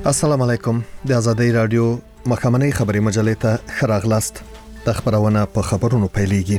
السلام علیکم د آزادۍ رادیو مخامنۍ خبري مجلې ته خراغلاست د خبرونه په خبرونو پیلېږي.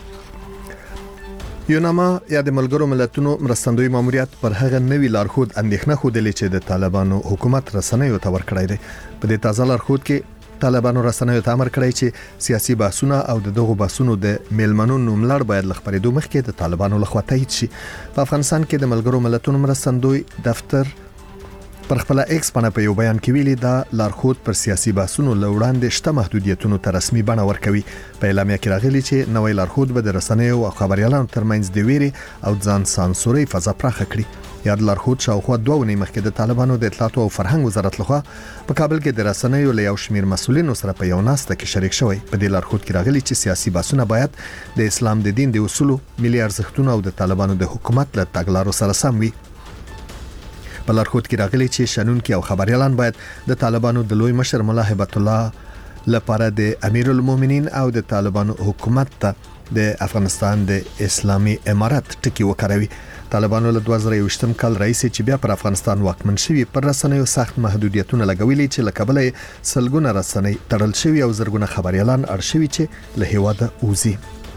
یوناما یا د ملګرو ملتونو مرستندوی ماموریت پر هغه نوی لارښود اندېښنه خوده چې د طالبانو حکومت رسنیو ته ورکړی دی. په دې تازه لارښود کې طالبانو رسنیو ته امر کړی چې سیاسي بحثونه او دغه بحثونو د میلمنو نوملړ باید لخبرېدو مخکې د طالبانو لخوا تایید شي. په افغانستان کې د ملګرو ملتونو مرستندوی دفتر پر خپل ایکس باندې په یو بیان کې ویلي دا لارښود پر سیاسي بحثونو لوړاندې شته محدودیتونو ته رسمي بڼه ورکوي. په اعلامیه کې راغلي چې نوې لارښود به د رسنیو او خبريالانو ترمنځ د ویري او ځان سانسوري فضا پراخه کړي. یاد لارښود شاوخوا 2 ونې مخکې د طالبانو د اطلاعات او فرهنګ وزارت لخوا په کابل کې د رسنیو له یو شمیر مسولینو سره په یو ناسته کې شریک شوی. په دې لارښود کې راغلي چې سیاسي بحثونه باید د اسلام د دین د اصولو، ملي ارزښتونو او د طالبانو د حکومت له تګلارو سره سم وي. په لارښود کې راغلي چې شنونکي او خبريالان باید د طالبانو د لوی مشر مولا هبت الله لپاره د امیر المؤمنین او د طالبانو حکومت ته د افغانستان د اسلامي امارت ټکی وکړوي. طالبانو له 2021 کال راځي چې بیا پر افغانستان واکمن شوي پر رسنیو سخت محدودیتونه لګولي چې لکبلې سلګونه رسنۍ تړل شوي او زرګونه خبريالان ارشوي چې له هیواده اوزي.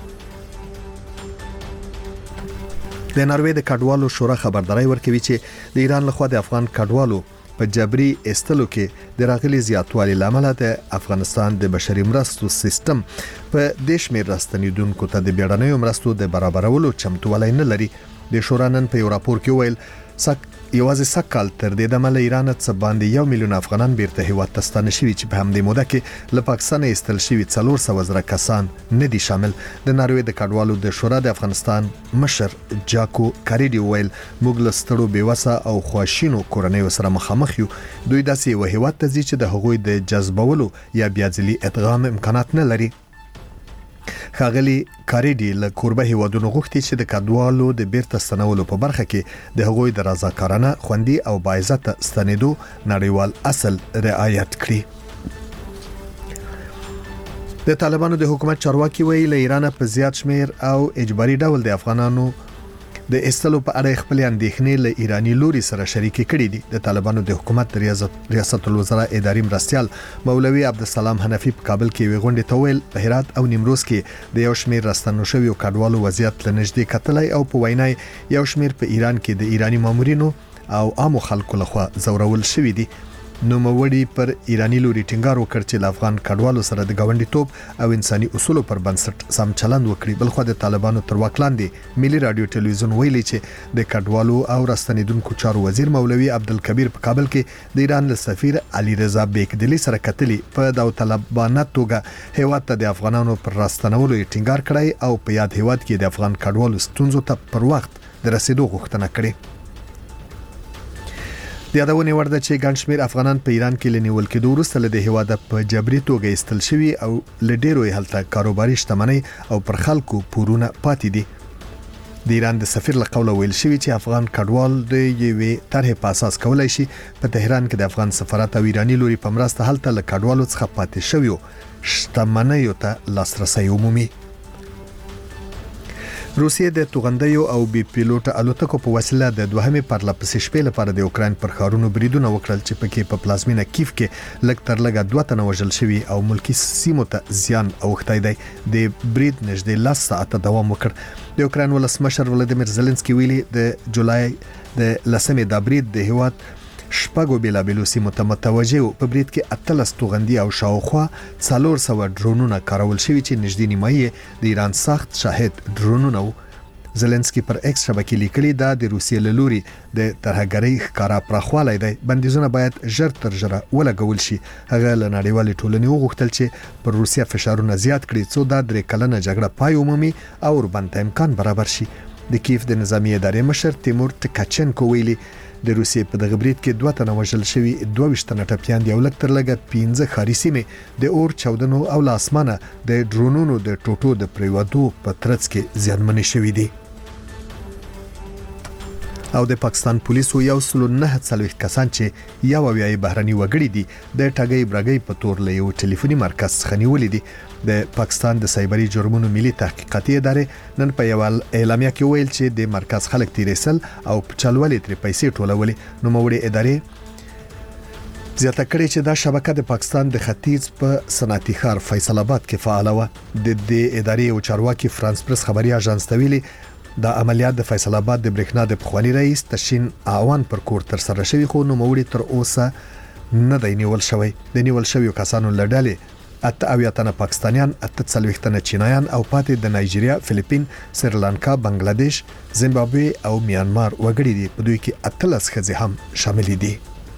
د ناروې د کډوالو شورا خبرداري ورکوي چې د ایران لخوا د افغان کډوالو په جبري استلو کې د راغلي زیاتوالي لامل د افغانستان د بشري مرستو سیستم په دیش مې راستنیدونکو ته د بیړنیو مرستو د برابرولو چمتووالی نه لري. د شورا نن په یو راپور کې ویل یوازې سکهال تر دې دمه له ایران څخه باندې 1 میلیون افغانان بیرته هیواد ته ستانه شوي چې په همدې موده کې له پاکستان ایستل شوي 400 زره کسان نه دي شامل. د ناروې د کډوالو د شورا د افغانستان مشر جاکو کاریډي ویل موږ له ستړو بیوسه او خواشینو کورنیو سره مخامخ یو. دوی داسې یو هیواد ته ځي چې د هغوی د جذبولو یا بیاځلي ادغام امکانات نه لري. خاغلی کاریډي له کوربه هیوادونو غوښتي چې د کډوالو د بیرته ستنولو په برخه کې د هغوی د رضاکارانه خوندي او باعزت ستنېدو نړیوال اصل رعایت کړي. د طالبانو د حکومت چارواکي ویلي له ایران په زیات شمیر او اجباري ډول د افغانانو د استلو په اړه خپل اندېښنې له ایرانی لوري سره شریکې کړې دي. د طالبانو د حکومت ریاست الوزرا اداري مرستيال مولوي عبدالسلام حنفي په کابل کې ویغونډې ته ویل په هرات او نیمروز کې د یو شمیر راستنو شوی او کډوالو وضعیت لنږدې کتلای او په وینای یو شمیر په ایران کې د ایرانی مامورینو او عامو خلکو لخوا زورول شوی دي. نو موړي پر ایرانی لوري ټینګار وکړ چې افغان کډوالو سره د گاونډیتوب او انساني اصولو پر بنسټ سم چلند وکړي. بلخو د طالبانو تر واک لاندې ملي رادیو ټلویزیون ویلي چې د کډوالو او راستنیدونکو چارو وزیر مولوي عبدالکبیر په کابل کې د ایران له سفیر علي رضا بیکدلی سره کتلی په داوطلبانه توګه هیواد ته د افغانانو پر راستنولو ټینګار کړی او په یاد هیواد کې د افغان کډوالو ستونزو ته پر وخت د رسیدو غوښتنه کړې. د یادونې وړ ده چې ګڼ شمیر افغانان په ایران کې لنیول کېدو وروسته له هیواد په جبري توګه ایستل شوي او لډیرو هلته کاروباري شتمنۍ او پر خلکو پورونه پاتې دي. د ایران د سفیر له قوله ویل شوی چې افغان کډوال د یوې طرحې په اساس کولای شي په تهران کې د افغان سفارت او ایرانی لوري په مرسته هلته له کډوالو څخه پاتې شویو شتمنیو ته لاسرسي عمومي. روسیې د توغندیو او بي پیلوټ الوتکو په وسیله د دوهمې پرلپسې شپې لپاره د اوکرين پر ښارونو بریدونه وکړل چې پکې په پلازمینه کیف کې لږ تر لږه 2 تنه وژل شوي او ملکی سیمو ته زیان اوښتی دی. د برید نږدې 10 ساعته دوام وکړ. د اوکرين ولسمشر ولادیمیر زيلنسکي ویلي د جولای د 10مې د برید د هیواد شپږو بیلابیلو سیمو ته متوجه په برید کې 18 توغندي او شاوخوا 400 ډرونونه کارول شوي چې نږدې نیمایي د ایران سخت شاهد ډرونونه وو. زيلنسکي پر ایکس شبکې لیکلي دا د روسیې له لوري د ترهګرۍ ښکارا پراخوالی دی. بندیزونه باید ژر تر ژره ولګول شي. هغه له نړیوالې ټولنې وغوښتل چې پر روسیه فشارونه زیات کړي څو دا 3 کلنه جګړه پای ومومي او وربنده امکان برابر شي. د کیف د نظامی ادارې مشر تیمور ټکاچنکو ویلي د روسیې په دغه برید کې 2 تنه وژل شوي، 22 تنه ټپیان دي او لږ تر لږه 15 ښاري سیمې د اور چاودنو او لاسمانه د ډرونونو د ټوټو د پریوادو په ترڅ کې زیانمنې شوي دي. او د پاکستان پولیسو 109 کسان چې یو ویاي بهرني وګړي دي د ټاګي برګي په تور له یو ټلیفوني مرکز څخه نیولې دي. د پاکستان د سایبري جرمونو ملي تحقیقاتي ادارې نن په یو اعلامیه کې ویل چې د مرکز خلک تیرېسل او چلولې تر پیسې ټولولې. نو موړي ادارې زیاته کړې چې دا شبکه د پاکستان د ختیځ په صنعتي ښار فیصل آباد کې فعال و. د ادارې او چارواکي فرانس پریس خبري اژانس ته ویلي دا عملیات د فیصل آباد د برېښنا د پخوانی رئیس تشین اعوان پر کور تر سره شوی خو نو موړي تر اوسه نه دی نیول شوی. د نیول شوی کسانو لړلې اته تنه پاکستانیان، 48 تنه چینایان او پاتې د نایجیریا، فلیپین، سریلانکا، بنگلاديش، زیمبابوې او میانمار وګړي دي. په دوی کې 13 ښځې هم شامل دي.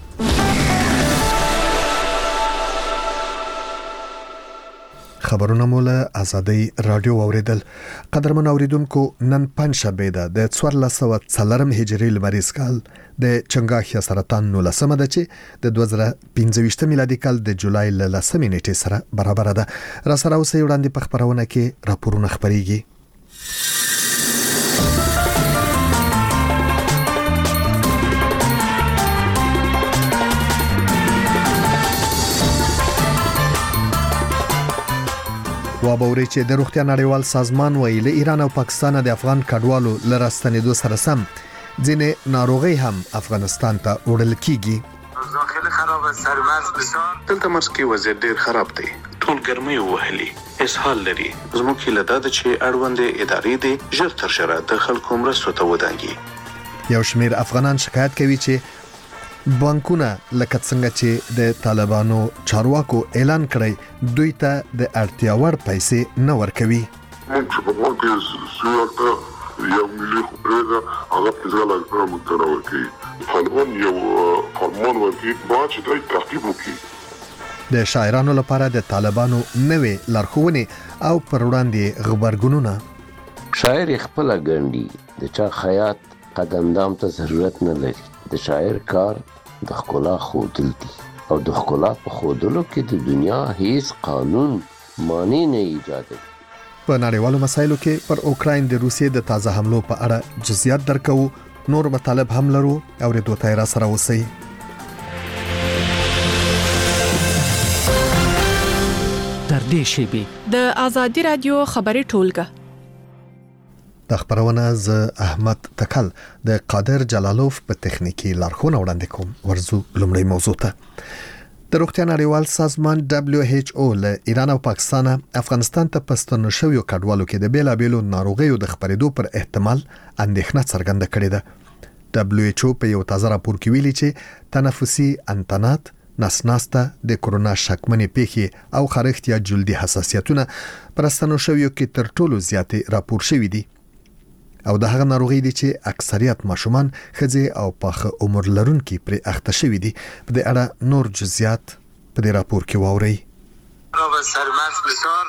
خبرونه مولا ازادي رادیو اوریدل. قدرمن اوریدونکو، نن پنځشنبه ده د 1404 هجری لمریز کال د چنګاخیا سرطان 19 ده چې د 2025 میلادي کال د جولای ل 10 نیټې سره برابر ده. را سره اوسې وړاندې په خبرونه کې راپورونه خبريږي. وابوري چې د روغتیا نړیوال سازمان ویلي ایران او پاکستان د افغان کډوالو لراستنیدو سره سم ځینې ناروغي هم افغانستان ته وړل کیږي. داخله خراب سرمرز بسار دلته مرز کې وضعیت ډیر خراب دی. ټول ګرمي وهلي اسهال لري. زموږ له داده چې اړوند ادارې دي ژر تر ژره د خلکو مرستو ته ودانګي. یو شمیر افغانان شکایت کوي چې بانکونه لکه څنګه چې د طالبانو چارواکو اعلان کړی دوی ته د اړتیا وړ پیسې نه ورکوي. موږ په واقع سیاست یو ملي خبره هغه په ځای لا متنوع کوي. طالبان یو فرمان ورکړي چې دوی تعقیب وکړي. د شاعرانو لپاره د طالبانو نوې لارښوونې او پر وړاندې غبرګونونه. شاعر خپل ګڼي د چا خیاط قدمدام ته ضرورت نه لري. د شاعر کار د ښکلا خودل دي او د ښکلا په خودلو کې د دنیا هیڅ قانون معنی نه ایجاد. په نړیوالو مسایلو کې پر اوکراین د روسیې د تازه حملو په اړه جزئیات درکو. نور مطالب هم لرو او د دوه را سره اوسئ. تر دې شی د ازادي رادیو خبري ټولګه د خبرونه ز احمد تکل د قادر جلالوف په تخنیکی لارښوونه وړاندې کوم. ورزو لومړی موضوع ته. د روغتیا نړیوال سازمان WHO له ایران او پاکستان افغانستان ته پستنو شویو کډوالو کې د بیلابېلو ناروغیو د خپرېدو پر احتمال اندېښنه څرګنده کړې ده. WHO په یو تازه راپور کې ویلي چې تنفسي انتانات، نسناسته، د کرونا شکمنې پیښې او خارښت یا جلدي حساسیتونه پر استنو شویو کې تر ټولو زیاتې راپور شوي دي. او د هغه ناروغي دي چې اکثریت ماشومان، ښځې او پاخه عمر لرونکي پر اخته شوي دي. په دې اړه نور جزئیات په دې راپور کې واورئ. خراب سرمرز بسار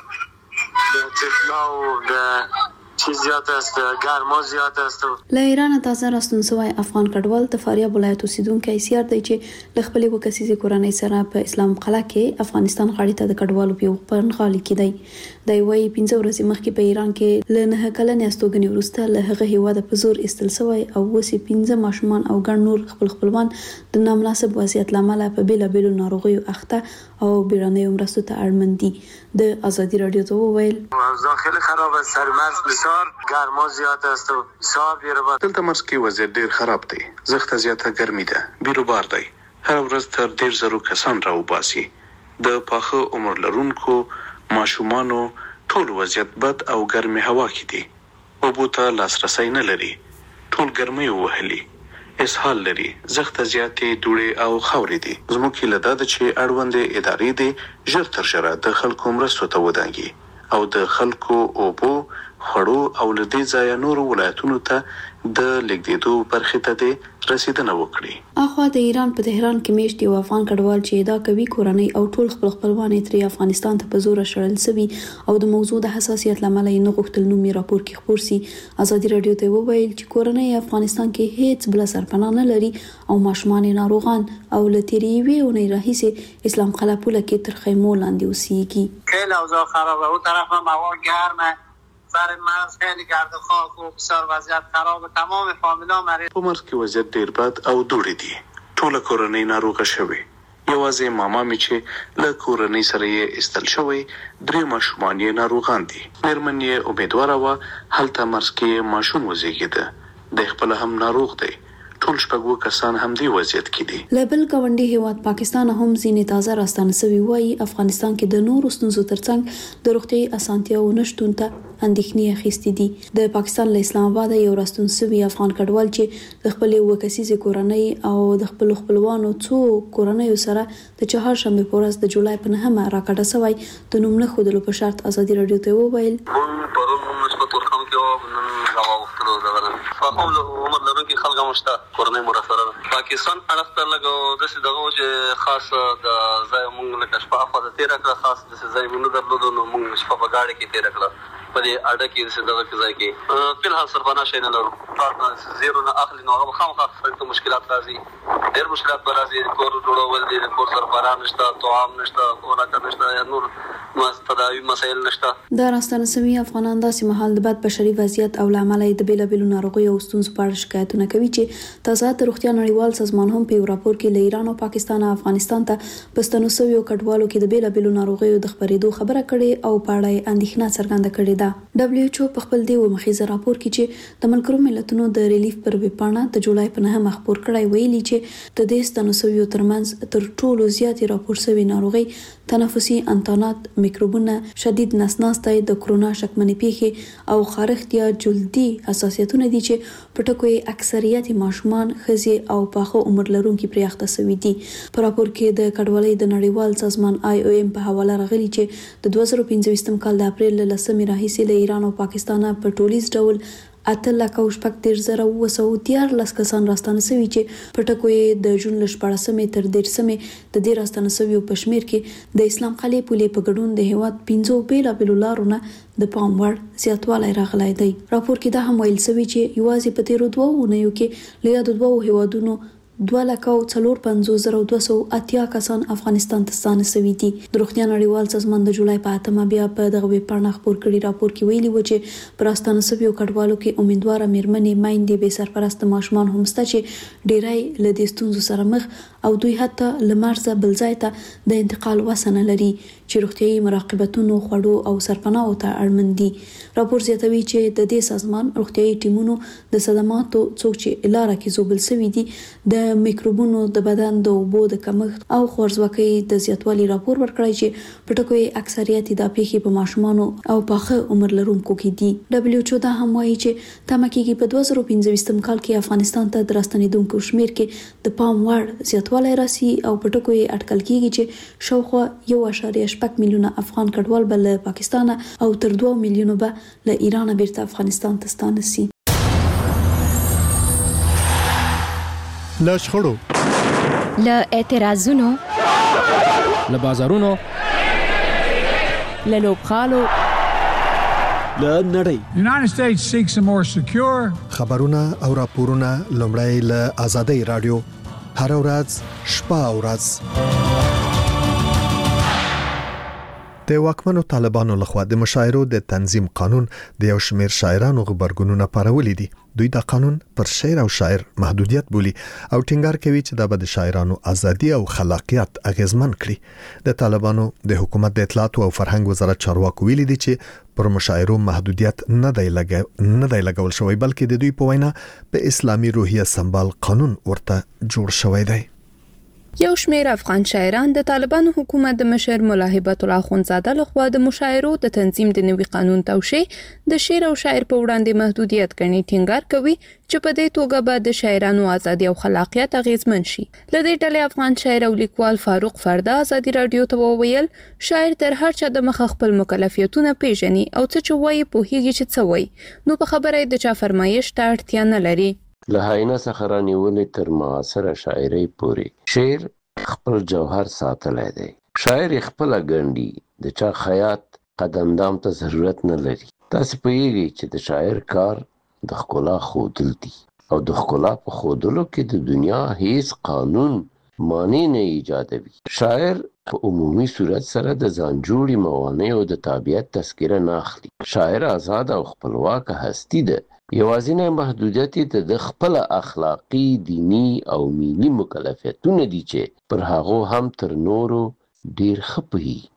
د طفلا و د چیز زیاد است، گرما زیاد است. له ایران تازه راستون سوی افغان کډوال د فاریاب ولایت اوسیدونکو ایسیار دی چې له خپلې وکسیزې کورنۍ سره په اسلام قلعه کې افغانستان غاړې ته د کډوالو په پرنغالي کې دی. د وی 15 ورځې مخکې په ایران کې له نه کلنې استوګنې وروسته له هغه هیواده په زور استل سوی او وسی 15 ماشومان او ګڼ نور خپلوان د نامناسب وضعیت لامل په بیلابېلو ناروغیو اخته او بیړنۍ مرستو ته اړمن دي. د ازادي رادیو ته وویل داخله خراب سرمرز بسار گرما زیاد است و صاحب یره دلته مرز کې وضعیت ډیر خراب دی. زخته زیاته ګرمي ده. بیروبار دی. هر ورځ تر 1.5 کسان راوباسي. د پاخه عمر لرونکو ماشومانو ټول وضعیت بد او ګرمه هوا کې دي. اوبو ته لاسرسي نه لري. ټول ګرمي وهلي. اسهال لري. زخته زیاتې دوړې او خاورې دي. زموږ له داده چې اړوند ادارې دي ژر تر ژره د خلکو مرستو ته ودانګي او د خلکو اوبو خړو او لدې ځای نور ولایتونو ته د لګیدو برخه ته دي رسیدنه وکړي. اخوا د ایران په تهران کې میشت یو افغان کډوال چې دا کوي کورنۍ او ټول خپلوان تری افغانستان ته په زور شړل سوي او د موضوع د حساسیت لامل یې نه غوښتل نومي راپور کې خبر سي. ازادي رادیو ته وویل چې کورنۍ افغانستان کې هیڅ بل سرپناه نه لري او ماشومان ناروغان او لتیری وی او نه راهیسه اسلام قلعه پوله کې تر خیمو لاندې اوسېږي. خیلی اوضاع خرابه. اون طرف هم هوا گرمه. سر مرز خیلی گرد و خاک و بسیار وضعیت خراب. تمام فامیلا مریض. په مرز کې وضعیت ډیر بد او دوړې دي. ټول کورنۍ ناروغه شوی. یوازې ماما می چې له کورنۍ سره یې استل شوی 3 ماشومان یې ناروغان دي. مېرمن یې امیدواره و هلته مرز کې ماشوم وزېږیده. د خپل هم ناروغ دی. ټول شپږ کسان هم دی وضعیت کې دي. لبل ګاونډي هیواد پاکستان هم ځینې تازه راستانه سوي وایي افغانستان کې د نورو ستونزو ترڅنګ د روغتي اسانتیاو نشټون ته اندېښنې اخیستې دي. د پاکستان له اسلام آباد یو راستون سوي افغان کډوال چې د خپل وکسیزې کورنۍ او د خپل خپلوانو څو کورنۍ سره د چهارشنبه په ورځ د جولای په 9 راکړه سوی د نوم نه خودلو په شرط ازادي رادیو ته وویل فقوم عمر لرونکي خلک مشته کورنۍ مرسره پاکستان اړخته لګو د څه دغه چې خاص د ځای مونږ له کشفه افاده تیر کړه خاص د ځای مونږ درلودو نو مونږ شپه په گاډي کې تیر کړه په دې اډه کې د دغه ځای کې په الحال سربانا شي نه لرو تاسو زیرو نه اخلي نو هغه خامخا څه مشکلات راځي ډېر مشکلات راځي کور جوړول دي کور سربانا نشته توام نشته خوراک نشته یا نور تداوی مسایل نشته. د راستانه سوي افغانان داسې مهال د بد بشري وضعیت او لامل د بیلابیلو ناروغیو او ستونزو په اړه شکایتونه کوي چې تازه د روغتیا نړیوال سازمان هم په راپور کې له ایران او پاکستان او افغانستان ته پښتنو سوي کډوالو کې د بیلابیلو ناروغیو د خبرېدو خبره کړې او په اړه اندېښنه څرګنده کړې ده. دبليو ایچ او په خپل دی مخیزه راپور کې چې د ملګرو ملتونو د ریلیف پر ویبپاڼه د جولای په 9 خبر کړی ویلي چې د دې ستنو سوي ترمنځ تر ټولو زیاتې راپور شوی ناروغي تنفسي انتانات میکروبونه شدید نسناستای د کرونا شکمنې پیښې او خارښت یا جلدي حساسیتونه دي چې په ټکو اکثریت ماشومان ښځې او پاخه عمر لرونکي پرې اخته شوي دي. په راپور کې د کډوالۍ د نړیوال سازمان IOM په حواله راغلي چې د 2015 کال د اپریل له 10 راهیسې له ایران او پاکستان په ټولیز ډول 8,14,914 کسان راستانه شوي چې په ټکو د جون له 14 تر 13 د دې راستانه شویو په شمیر کې د اسلام قلعه پولې په ګډون د هیواد 15 بیلابیلو لارونه د پام وړ زیاتوالی راغلی دی. راپور کې دا هم ویل شوی چې یوازې په تیرو 2 اونیو کې له یادو 2 هیوادونو 2,04,280 کسان افغانستان ته ستانه شوي دي. د روغتیا نړیوال سازمان د جولای په 8 بیا په دغه ویبپاڼه خبر کړي راپور کې ویلي و چې پر راستانه شویو کډوالو کې امیدواره میرمنې میندې بې سرپرست ماشومان هم شته چې ډیری له دې ستونزو سره مخ او دوی حتی له مرزه بل ځای ته د انتقال وسنه لري چې روغتیايي مراقبتونو خوړو او سرپناهو ته اړمن دي. راپور زیاتوي چې د دې سازمان روغتیايي ټیمونو د صدماتو څوک چې لاره کې زوبل شوي دي د میکروبونو د بدن د اوبو د کمښت او خوارځواکۍ د زیاتوالي راپور ورکړی چې په ټکو اکثریت د پیښې په ماشومانو او پاخه عمر لرونکو کې دي. دبليو ایچ او دا هم وایي چې تمه کېږي په 2015 کال کې افغانستان ته د راستنېدونکو شمیر کې د پام وړ زیاتوالی راسي او په ټکو اټکل کېږي چې شاوخوا 1.8 میلیونه افغان کډوال به له پاکستان او تر 2 میلیونه به له ایران بیرته افغانستان ته ستانه شي. له شخړو له اعتراضونو له بازارونو له لوبخالو له نړۍ United States seeks a more secure خبرونه او راپورونه لومړی له آزادۍ رادیو هر ورځ شپه او ورځ د واکمنو طالبانو لخوا د مشاعرو د تنظیم قانون د یو شمېر شاعرانو غبرګونونه پارولې دي. دوی دا قانون پر شعر او شاعر محدودیت بولي او ټینګار کوي چې دا به د شاعرانو ازادي او خلاقیت اغیزمن کړي. د طالبانو د حکومت د اطلاعات او فرهنګ وزارت چارواکو ویلي دي چې پر مشاعرو محدودیت نه دی لګول شوی بلکې د دوی په وینا په اسلامي روحیه سمبال قانون ورته جوړ شوی دی. یو شمېر افغان شاعران د طالبانو حکومت د مشر ملا هیبت الله اخوندزاده لخوا د مشاعرو د تنظیم د نوي قانون توشیح د شعر او شاعر په وړاندې محدودیت ګڼي. ټینګار کوي چې په دې توګه به د شاعرانو ازادي او خلاقیت اغیزمن شي. له دې ډلې افغان شاعر او لیکوال فاروق فردا ازادي رادیو ته وویل شاعر تر هر چا د مخ خپل مکلفیتونه پیژني او څه چې وایي پوهیږي چې څه وایي نو په خبره د چا فرمایش ته اړتیا نه لري. له هاینه څخه رانیولې تر معاصره شاعرۍ پورې شعر خپل جوهر ساتلی دی. شاعر خپل ګڼي د چا خیاط قدمدام ته ضرورت نه لري. تاسو پوهیږئ چې د شاعر کار د ښکلا ښودل دي او د ښکلا په ښودلو کې د دنیا هیڅ قانون مانع نه ایجادوي. شاعر په عمومي صورت سره د ځان جوړې موانعو د تابعیت تذکره نه اخلي. شاعر آزاد او خپلواک هستی ده. یوازینی محدودیت د خپل اخلاقی، دینی او ملي مکلفیتونه دي چې پر هغه هم تر نورو ډیر ښه پوهیږي.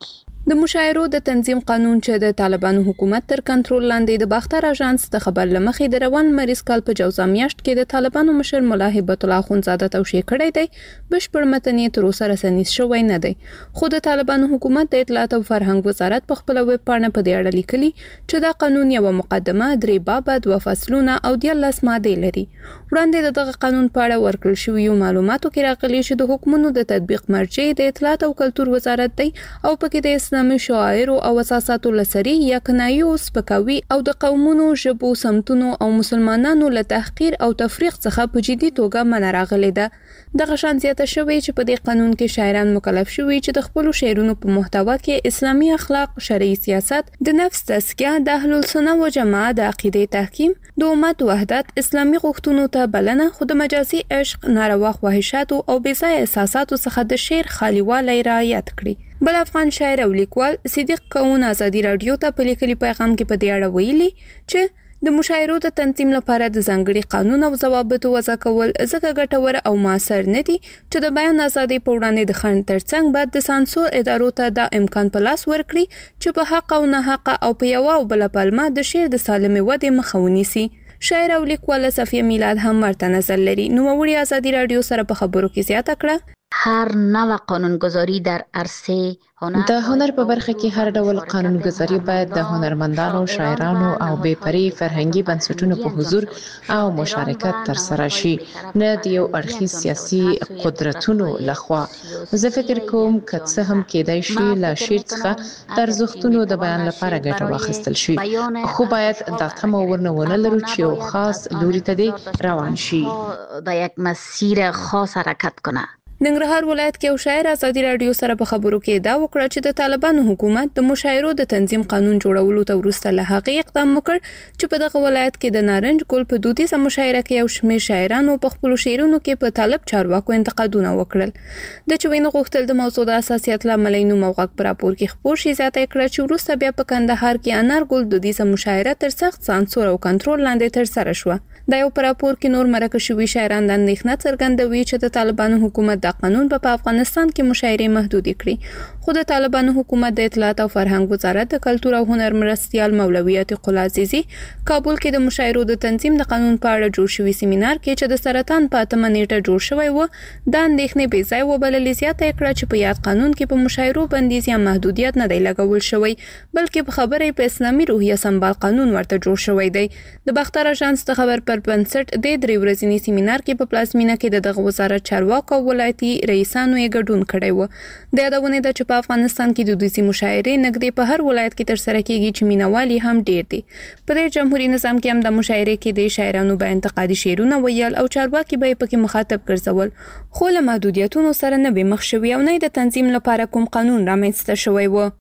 د مشاهیرو د تنظیم قانون چې د طالبانو حکومت تر کنټرول لاندې د باختر اژانس د خبر لمخې د روان مریض کال په جوزا میاشت کې د طالبانو مشر مولا هیبت الله اخونزاده توشیح کړی دی بشپړ متن تر اوسه رسنیز شوی نه دی خو د طالبانو حکومت د اطلاعات او فرهنګ وزارت په خپل ویب پاڼه په دې اړه لیکلي چې دا قانون یو مقدمه 3 باب 2 فصلونه او 14 ماده لري وړاندې دغه قانون په اړه ورکړل شوی معلوماتو کې راغلي چې د حکومتونو د تطبیق مرجع د اطلاعات او کلتور وزارت دی او پکې د اسلامي شعائر او اساساتو لسري یا کنایو سپکاوي او د قومونو ژبو سمتونو او مسلمانانو له تحقیر او تفریق څخه په جدي توګه منع راغلي ده د غشانزیت شوی چې په دې قانون کې شاعران مکلف شوي چې د خپل شعرونو په محتوا کې اسلامي اخلاق شرعي سیاست د نفس تزکیه د اهل السنه و جماعت د عقیده تحکیم د امت وحدت اسلامي غوښتنو ته بلنه خود مجازي عشق ناروا خواهشات او بېځایه احساساتو څخه د شعر خالیوالی رعایت کړي بل افغان شاعر او لیکوال صدیق کون ازادي رادیو ته په لیکلي پیغام کې په دې اړه ویلي چې د مشاهیرو د تنظیم لپاره د ځانګړي قانون او ضوابطو وضع کول ځکه ګټور او موثر نه دي چې د بیان ازادي په وړاندې د خنډ ترڅنګ بعد د سانسور ادارو ته د امکان په لاس ورکړي چې په حق او نه حق او په یو او بل پلمه د شعر د سالمې ودې مخه ونیسي شاعر او لیکوال صفیه میلاد هم ورته نظر لري نو وړي ازادي رادیو سره په خبرو کې زیاته کړه هر نوع قانونگذاری در عرصه د هنر په برخه کې هر ډول قانونگذاری باید د هنرمندانو، شاعرانو او بې پرې فرهنګي بنسټونو په حضور او مشارکت ترسره شي نه د یو اړخیز سیاسي قدرتونو لخوا زه فکر کوم که څه هم کېدای شي له شعر څخه د ارزښتونو د بیان لپاره ګټه واخیستل شي خو باید دا تمه ورنه لرو چې یو خاص لوري ته دې روان شي در یک مسیر خاص حرکت کنه ننګرهار ولایت کې یو شاعر ازادي رادیو سره په خبرو کې دا وکړه چې د طالبانو حکومت د مشاهیرو د تنظیم قانون جوړولو ته وروسته له هغې اقدام وکړ چې په دغه ولایت کې د نارنج ګل په دودیزه مشاعره کې یو شمېر شاعرانو په خپلو شعرونو کې په طالب چارواکو انتقادونه وکړل د چوینو غوښتل د موضوع د حساسیت له امله نوم او غږ په راپور کې خپور شي زیاته کړه چې وروسته بیا په کندهار کې انارګل دودیزه مشاعره تر سخت سانسور او کنټرول لاندې ترسره شوه دا یو په راپور کې نور مرکه شوي شاعران د اندېښنه څرګندوي چې د طالبانو حکومت د قانون په افغانستان کې مشاعرې محدودې کړي خو د طالبانو حکومت د اطلاعات او فرهنګ وزارت د کلتور او هنر مرستیال مولوي عتیق الله عزیزي کابل کې د مشاعرو د تنظیم د قانون په اړه جوړ شوی سیمینار کې چې د سرطان په 8 نیټه جوړ شوی و د اندېښنې بې ځای وبللې زیاته کړه چې په یاد قانون کې په مشاعرو بندیز یا محدودیت نه دی لګول شوی بلکې په خبرې په اسلامي روحیه سمبال قانون ورته جوړ شوی دی د باختر اژانس د خبر پر بنسټ د 3 ورځنی سیمینار کې په پلازمینه کې دغه وزارت چارواکو او ولایتي رئیسانو یې ګډون کړی و د یادونه ده چې په افغانستان کې د دودیزي مشاعرې نږدې په هر ولایت کې ترسره کیږي چې مینوالي هم ډیر دي په دې جمهوریت نظام کې هم د مشاعرې کې د شاعرانو به انتقادي شعرونه ویل او چارواکي به پکې مخاطب ګرځول خو له محدودیتونو سره نه به مخ شوي او نه د تنظیم لپاره کوم قانون رامنځته شوی و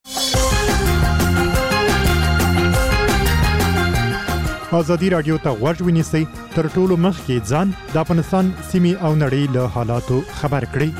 ازادي رادیو ته غوږ ونیسئ تر ټولو مخکې ځان د افغانستان سیمې او نړۍ له حالاتو خبر کړئ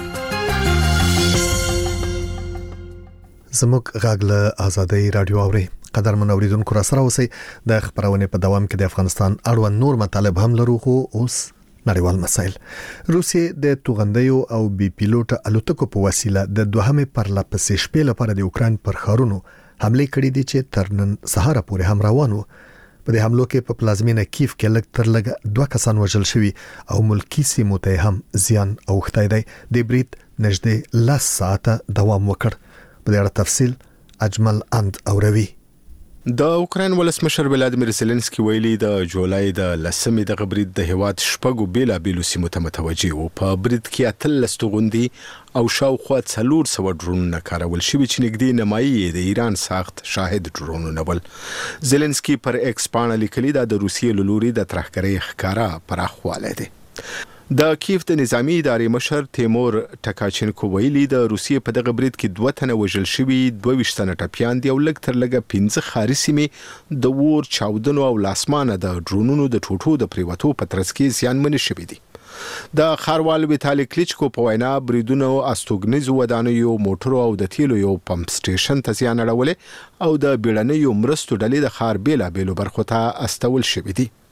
زموږ غږ له ازادي رادیو اوري قدرمن اوریدونکو را سره اوسئ د خبرونه په دوام کې د افغانستان اړوند نور مطالب هم لرو خو اوس نړیوال مسایل روسیې د توغندیو او بي پیلوټ الوتکو په وسیله د دوهمې پرلپسې شپې لپاره د یوکرين پر ښارونو حمله کړې دي چې تر نن سهار پورې هم روانو په دې حملو کې په پلازمینه کیف کې لږ تر لږه 2 کسان وژل شوي او ملکی سیمو ته هم زیان اوښتی دی د برید نږدې 10 ساعته دوام وکړ په دې اړه تفصیل اجمل اند اوروي د اوکرين ولسمشر ولادیمیر زيلنسکي ویلي د جولای د 10مې د غبرید د هواد شپږو بیلابیلو سیمو ته متوجي او په برید کې 13 توغندي او شاوخوا 400 ډرونونه کارول شوي چې نږدې نمایي د ایران ساخت شاهد ډرونونه ول زيلنسکي پر ایکس باندې لیکلي د روسیې لوري د ترهګرۍ ښکارا پراخواله دي د کیف د نظامی ادارې مشر تیمور ټکاچنکو ویلي د روسیې په دغه برید کې 2 تنه وژل شوي 22 تنه ټپيان دي او لږ تر لږه 15 خاري سیمې د ور چاودنو او لاسمانه د ډرونونو د ټوټو د پریوتو په ترڅ کې زیانمن شوي دي د خاروال ویتالي کلیچکو په وینا بریدونو استوګنیزو ودانیو موټرو او د تیلو یو پمپ سټیشن ته زیان اړولې او د بیړنیو مرستو ډلې د خار بیلابیلو برخو ته استول شوي دي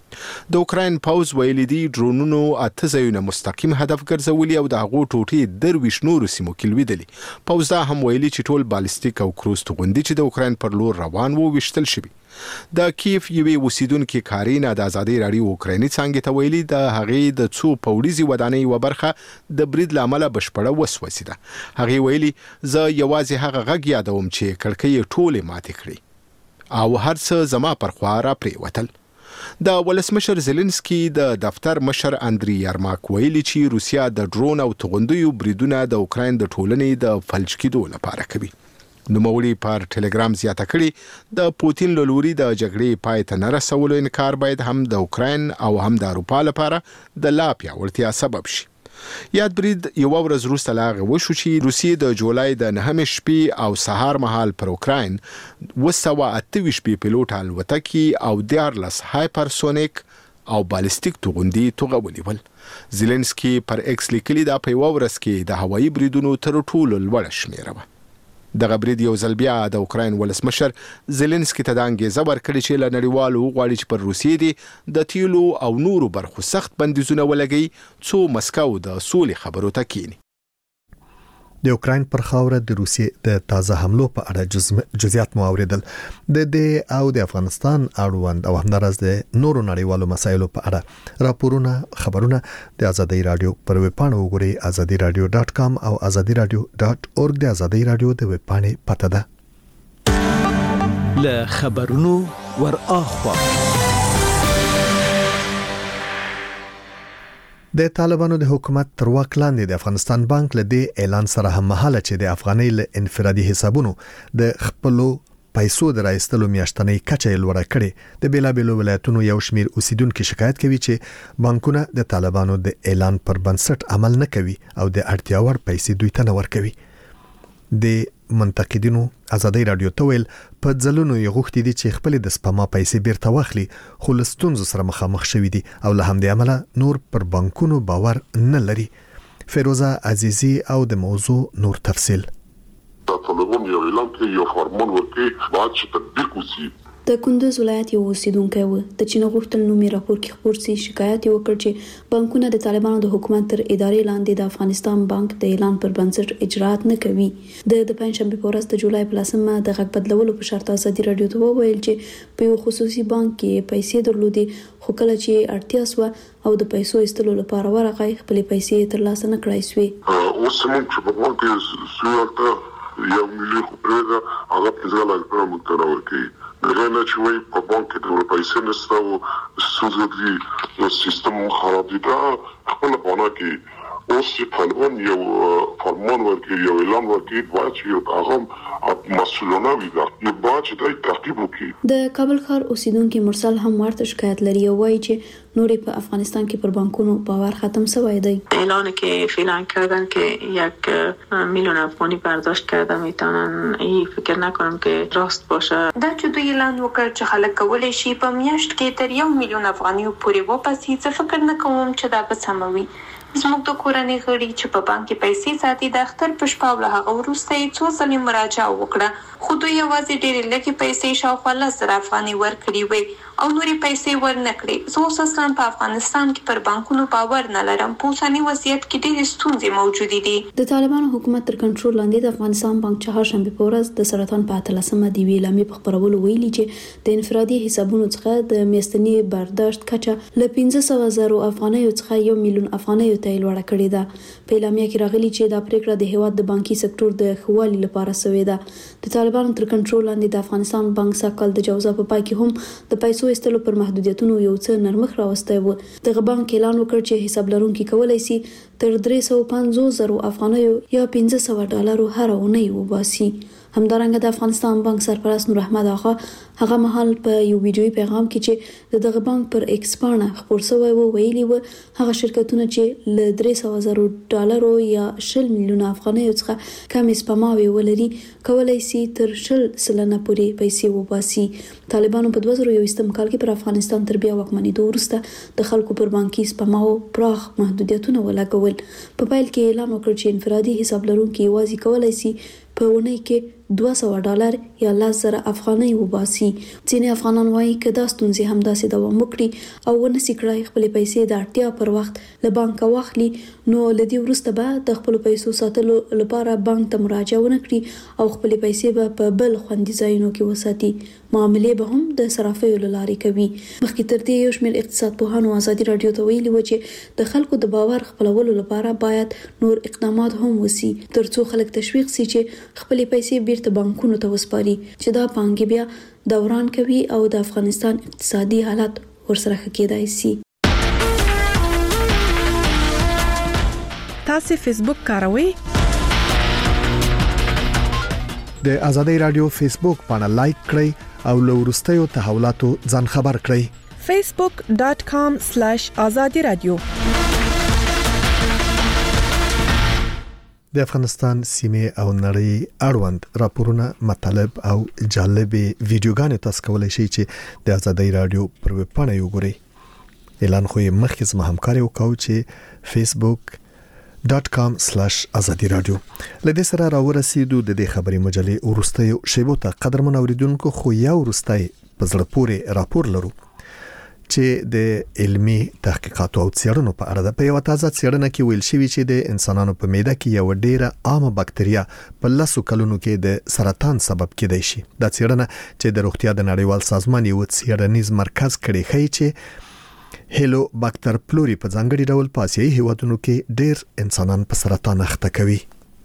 د اوکراین پوز ویلي دي ډرونونو اته ځایونه مستقیم هدف ګرځولي او د هغو ټوټې درویش نورو سیمو کې لویدلي. پوز دا هم ویلي چې ټول بالستیک او کروز توغندي چې د اوکراین پر لور روان وو وشتل شوي. د کیف یوې اوسیدونکو کارینا د ازادي رادیو اوکرایني څنګه ته ویلي د هغې د څو پوړیزي ودانۍ و برخه د برید لامل بشپړه وسوسیده. هغې ویلي زه یوازې هغه غږ یادوم چې کړکۍ ټوله ماتې کړې او هر څه زما پر خوا را پریوتل. د ولسمشر زيلنسکي د دفتر مشر اندري یارماک ویلي چې روسیا د ډرون او توغندیو بریدونه د اوکراین د ټولنې د فلج کېدو لپاره کوي. نوموړي پر ټلګرام زیاته کړي د پوتین له لوري د جګړې پای ته نه رسولو انکار باید هم د اوکراین او هم د اروپا لپاره د لا پیاوړتیا سبب شي. یاد برید یو ورځ وروسته لا وشو چې روسیې د جولای د 9 شپې او سهار مهال پر اوکراین 228 پیلوټ الوتکې او 14 هایپرسونیک او بالستیک توغندي توغولي ول. زيلنسکي پر ایکس لیکلي دا په یو ورځ کې د هوایي بریدونو تر ټولو لوړ شمیره و. دغه برید یو ځل بیا د اوکراین ولسمشر زيلنسکي ته د انګیزه ورکړي چې له نړیوالو غواړي چې پر روسیې دي د تیلو او نورو برخو سخت بندیزونه ولګي څو مسکو د سولې خبرو ته کینی. د اوکراین پر خاوره د روسیې د تازه حملو په اړه جزئیات مو اوریدل. د او د افغانستان اړوند او همدارس د نورو نړیوالو مسایلو په اړه راپورونه خبرونه د ازادي رادیو پر ویب پاڼه وګورئ azadiradio.com او azadiradio.org د ازادي رادیو د ویب پاڼې پته ده. له خبرونو ور اخوا د طالبانو د حکومت تر واک لاندې د افغانستان بانک له دې اعلان سره هم مهاله چې د افغاني له انفرادي حسابونو د خپلو پیسو د راایستلو میاشتنۍ کچه لوړه کړې. د بیلابیلو ولایتونو یو شمیر اوسیدونکو شکایت کوي چې بانکونه د طالبانو د اعلان پر بنسټ عمل نه کوي او د اړتیا وړ پیسې دوی ته نه ورکوي. د منتقدینو ازادي رادیو ته ویل په ځلونو یې غوښتي دي چې خپل د سپما پیسې بیرته واخلي خو له ستونزو سره مخامخ شوي دي او له همدې امله نور پر بانکونو باور نه لري. فیروزه عزیزی او د موضوع نور تفصیل. طالبان یو اعلان کوي یو فرمان ورکړي باید چې تطبیق وشي. د کندوز ولایت یو اوسیدونکی و د چین غوښتل نومي راپور کې خبر سي شکایت وکړ چې بانکونه د طالبانو د حکومت تر ادارې لاندې د افغانستان بانک د اعلان پر بنسټ اجرات نه کوي. د پنځشنبه په ورځ د جولای په 10مه د غږ بدلولو په شرط ازادي رادیو ته وویل چې په یو خصوصي بانک کې پیسې درلودي خو کله چې اړتیا سو او د پیسو ایستلو لپاره ورغی خپل پیسې ترلاسه نه کړای سوې. اوس موږ چې په بانک کې سوالته یو ملي خبره هغه په ځای لپاره متناول کوي. غواړم چې وای په بانک کې د پیسې نشته او ستاسو د سیستم خراب دي دا خپل بانک کې اوس چې طالبان یو فرمان ورکړي یو اعلان ورکړي باید چې یو هغه مسؤلانه وي دا باید چې دا تعقیب وکړي. د کابل ښار اوسیدونکو مرسل هم ورته شکایت لري او وایي چې نورې په افغانستان کې پر بانکونو باور ختم شوی دی. اعلانی که فعلا کردن که 1 میلیون افغانی برداشت کرده میتونن این فکر نکنم که راست باشه. دا چې دوی اعلان وکړ چې خلک کولای شي په میاشت کې تر 1 میلیون افغانیو پورې وپاسي څه فکر نه کوم چې دا به سموي. زموږ د کورنۍ غړي چې په بانک کې پیسې ساتي د اختر په شپه له هغه وروسته یې څو ځلې مراجعه وکړه خو دوی یوازې ډېرې لږې پیسې شاوخوا 10,000 افغانۍ ورکړي وې او نورې پیسې ورنه کړې. زه اوس اصلا په افغانستان کې پر بانکونو باور نه لرم. په اوسني وضعیت کې ډېرې ستونزې موجودې دي. د طالبانو حکومت تر کنټرول لاندې د افغانستان بانک چهارشنبه په ورځ د سرطان په 13مه د ویلامې په خبرولو ویلي چې د انفرادي حسابونو څخه د میاشتني برداشت کچه له 500,000 افغانیو څخه 1 میلیون افغانیو ته لوړه کړې ده. په اعلامیه کې راغلي چې دا پریکړه د هیواد د بانکي سکتور د ښوالي لپاره شوې ده. د طالبانو تر کنټرول لاندې د افغانستان بانک ساکل د جوزا په پای کې هم د پیسو ایستلو پر محدودیتونو یو څه نرمښت راوستی و. دغه بانک اعلان وکړ چې حساب لرونکي کولای شي تر 350,000 افغانیو یا $500 هر اونۍ وباسي. همدارنګه د افغانستان بانک سرپرست نور احمد آغا هغه مهال په یو ویډیوي پیغام کې چې دغه بانک پر ایکس پاڼه خبر شوی و ویلي و هغه شرکتونه چې له $300,000 یا 10 میلیون افغانیو څخه کم سپماوي ولري کولای شي تر 10% پورې پیسې وباسي. طالبانو په 2021 کال کې پر افغانستان تر بیا واکمنېدو وروسته د خلکو پر بانکي سپماو پراخ محدودیتونه ولګول. په پیل کې اعلان وکړ چې انفرادي حساب لرونکي یوازې کولای شي په اونۍ کې $200 یا 10,000 افغانۍ وباسي. سي. ځینې افغانان وایي چې دا ستونزې همداسې دوام وکړي او ونسي کړای خپل پیسې د اړتیا پر وخت له بانک واخلي، نو لدی وروسته به د خپل پیسو ساتلو لپاره بانک ته مراجعه ونکړي او خپل پیسې به په بل خوندي ځایونو کې وساتي. معاملې به هم د صرافیو له لارې کوي. مخکې تر دې یو شمېر اقتصاد پوهانو ازادي راډیو ته ویلي و چې د خلکو د باور خپلولو لپاره باید نور اقدامات هم وسی ترڅو خلک تشویق سي چې خپل پیسې بیرته بانکونو ته وسپاري چې دا پانګې بیا دوران کوي او د افغانستان اقتصادي حالت ورسره ښه کېدای سي. تاسو فیسبوک کاروئ؟ د ازادي رادیو فیسبوک باندې لایک کړئ او له وروستیو تحولاتو ځان خبر کړئ. facebook.com/azadi radio. د افغانستان سیمه او نړۍ اړوند راپورونه، مطالب او جالب ویډیوګانې تاسو کولای شئ چې د ازادي رادیو پر ویب پاڼه وګورئ. اعلان خو یې مخکې زما همکاري وکاو چې facebook.com/azadi radio. لدې سره راورسېدو د دې خبري مجلې ورستیو شیبو ته قدرمن اوریدونکو، خو یا ورستای په زړه پورې راپور لرو چې د علمي تحقیقاتو او څېړنو په اړه د یو تازه څېړنه کې ویل شوی چې د انسانانو په معده کې یو ډیره عامه باکتریا په لاسو کلونو کې د سرطان سبب کېدای شي. دا څېړنه چې د روغتیا د نړیوال سازمان یو څېړنیز مرکز کړي ښیي چې هیلو باکتر پلوري په ځانګړي ډول په آسیایي هیوادونو کې ډیر انسانان په سرطان اخته کوي.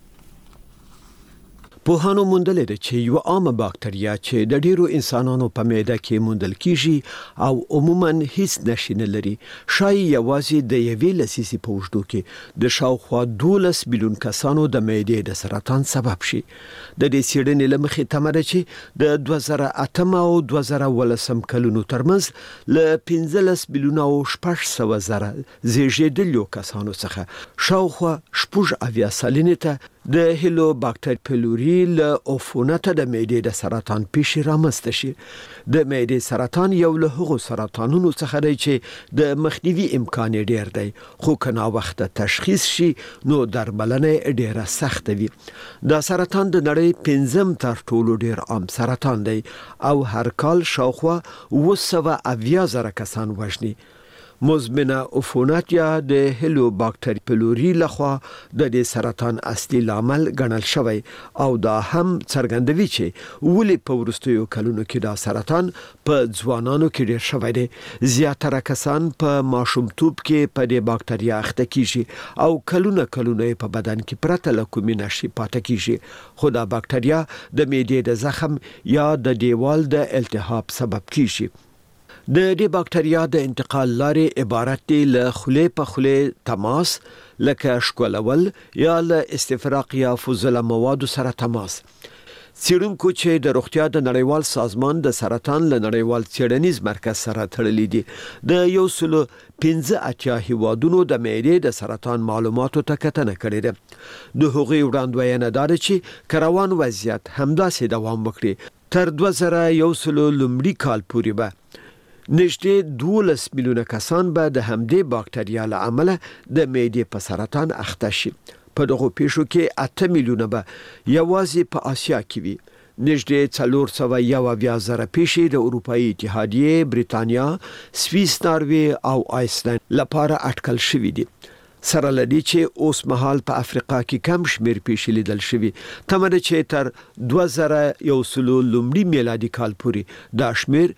پوهانو موندلې ده چې یو عامه باکتریا چې د ډیرو انسانانو په معده کې موندل کیږي او عموما هیڅ نشي نه لري، شایي یوازې د یوې لسیسې په وجود کې د شاوخوا 12 میلیون کسانو د معدې د سرطان سبب شي. د دې څېړنې لمخې تمه ده چې د 2008 او 2010 کلونو ترمنځ له 15 میلیون او 600 زره زیږیدلو کسانو څخه شاوخوا 8 سلنه ته د هیلو باکتر پیلوري له عفونت د معدې د سرطان پیښې رامنځته شي. د معدې سرطان یو له هغو سرطانونو څخه دی چې د مخنیوي امکان ډیر دی، خو کنا وخت تشخیص شي نو درملنه ډیره سخت وي. دا سرطان د نړۍ 5م تر ټولو ډیر عام سرطان دی او هر کال شاوخوا 270,000 کسان وژني. مزمنه عفونت یا د هیلو باکتر پیلوري لخوا د دې سرطان اصلي لامل ګڼل شوی او دا هم څرګندوي چې ولې په وروستیو کلونو کې دا سرطان په ځوانانو کې ډیر شوی دی. زیاتره کسان په ماشومتوب کې په دې باکتریا اخته کیږي او کلونه په بدن کې پرته له کومې نشي پاتې کیږي، خو دا باکتریا د معدې د زخم یا د دیوال د التهاب سبب کیږي. د دې باکتریا د انتقال لارې عبارت دي له خولې په خولې تماس، لکه شکولول یا له استفراغ یا فضله موادو سره تماس. څېړونکو چې د روغتیا د نړیوال سازمان د سرطان له نړیوال څېړنیز مرکز سره تړلي دي، د 115 هیوادونو د معدې د سرطان معلوماتو ته کتنه کړې ده. د هغوی وړاندوینه دا ده چې کروان وضعیت همداسې دوام وکړي. تر 2001 لومړي کال پورې به نږدې 12 میلیونه کسان به د همدې باکتریا له امله د معدې په سرطان اخته شي. په دغه پیښو کې 8 میلیونه به یوازې په آسیا کې وي. نږدې 411,000 پیښې د اروپאי اتحادیه، بریتانیا، سویس، ناروی او آیسلند لپاره اټکل شوې دي. سره لدی چې اوس مهال په افریقا کې کم شمیر پیښې لیدل شوي. تمه ده چې تر 2001 لومړي میلادي کال پورې دا شمیر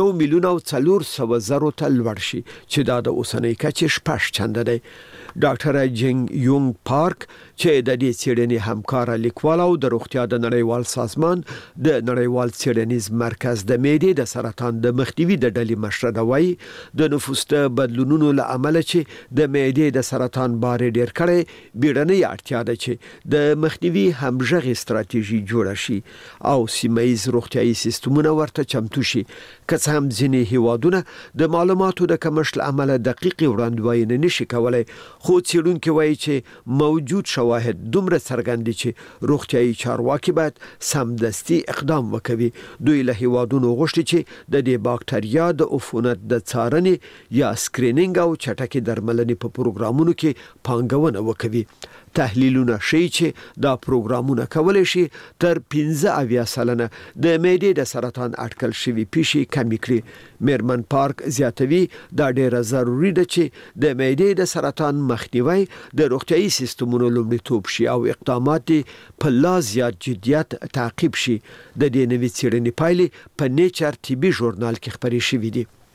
1,400,000 ته لوړ شي چې دا د اوسنۍ کچې 6 چنده دی. ډاکټر جنګ یونګ پارک چې د دې څېړنې همکار لیکوال او د روغتیا د نړیوال سازمان د نړیوال څېړنیز مرکز د معدې د سرطان د مخنیوي د ډلې مشر دی، وایي د نفوس د بدلونونو له امله چې د معدې د سرطان بار ډیر کړي، بیړنۍ اړتیا ده چې د مخنیوي همغږي ستراتیژي جوړه شي او سیمه‌ییز روغتیايي سیستمونه ورته چمتو شي. که څه هم ځینې هیوادونه د معلوماتو د کمښت له امله دقیق وړاندوینه نشي کولای، خو څېړونکي وایي چې موجود شواهد دومره څرګند دي چې روغتیايي چارواکي باید سمدستي اقدام وکړي. دوی له هیوادونو غوښتي چې د دې باکتریا د عفونت د څارنې یا سکرینینګ او چټکې درملنې په پروګرامونو کې کې پانګونه وکوي. تحلیلونه ښیي چې دا پروګرامونه کولای شي تر 15 سلنه د معدې د سرطان اټکل شوی پیښې کمې کړي. میرمن پارک زیاتوي دا ډیره ضروری ده چې د معدې د سرطان مخنیوي د روغتیايي سیستمونو لومړیتوب شي او اقدامات په لا زیات جدیت تعقیب شي. د دې نوې څېړنې پایلې په نیچر طبي ژورنال کې خپرې شوې دي.